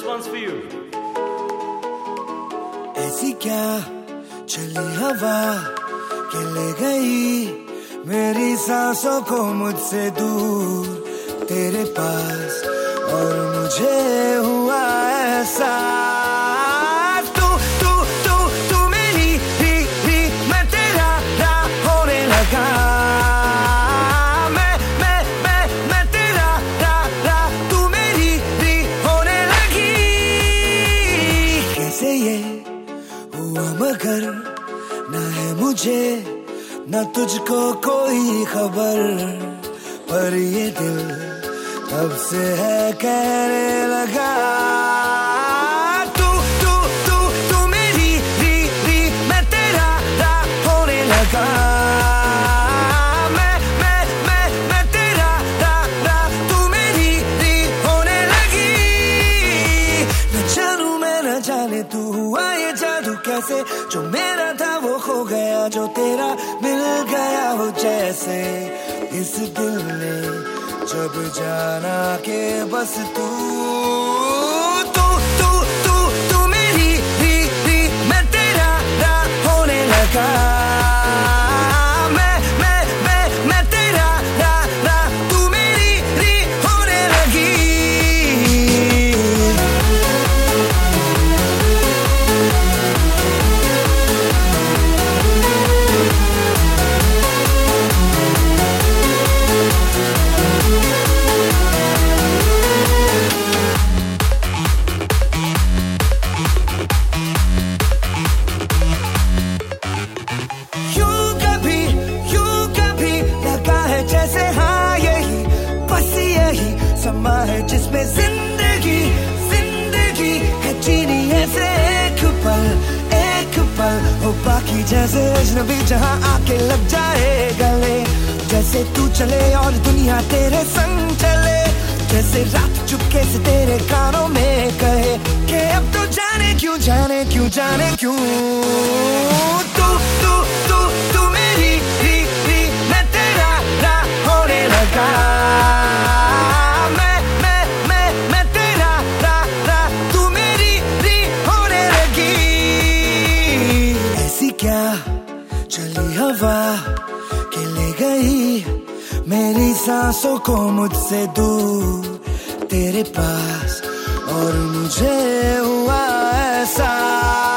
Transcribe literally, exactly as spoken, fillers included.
one's for you. ऐसी क्या चली हवा के ले गई मेरी सांसों को मुझसे दूर तेरे पास, और मुझे हुआ ऐसा तू तू तू तू मेरी भी भी मैं तेरा रा होने लगा, मैं मैं मैं मैं तेरा रा रा तू मेरी भी होने लगी। कैसे ये हुआ मगर ना है मुझे न तुझको कोई खबर, पर ये दिल तब से है कहने लगा तू तू तू तू मेरी भी भी मैं तेरा रा होने लगा, मैं मैं मैं मैं तेरा रा रा तू मेरी भी होने लगी। न जानू मैं न जाने तू हुआ ये जादू कैसे, जो मेरा था वो खो गया जो तेरा मिल गया हो जैसे। इस दिल ने जब जाना के बस तू तू तू तू तू मेरी भी भी मैं तेरा रा होने लगा, मैं मैं मैं मैं तेरा रा रा तू मेरी री होने लगी। समा है जिसमें जिंदगी जिंदगी है जीनी ऐसे एक पल एक पल हो बाकी जैसे अजनबी जहां आके लग जाए गले, जैसे तू चले और दुनिया तेरे संग चले, जैसे रात चुपके से तेरे कानों में कहे कि अब तो जाने क्यों जाने क्यों जाने क्यों तू तू तू तू मेरी भी भी मैं तेरा रा होने लगा, क्या चली हवा के ले गई मेरी सांसों को मुझसे दूर तेरे पास, और मुझे हुआ ऐसा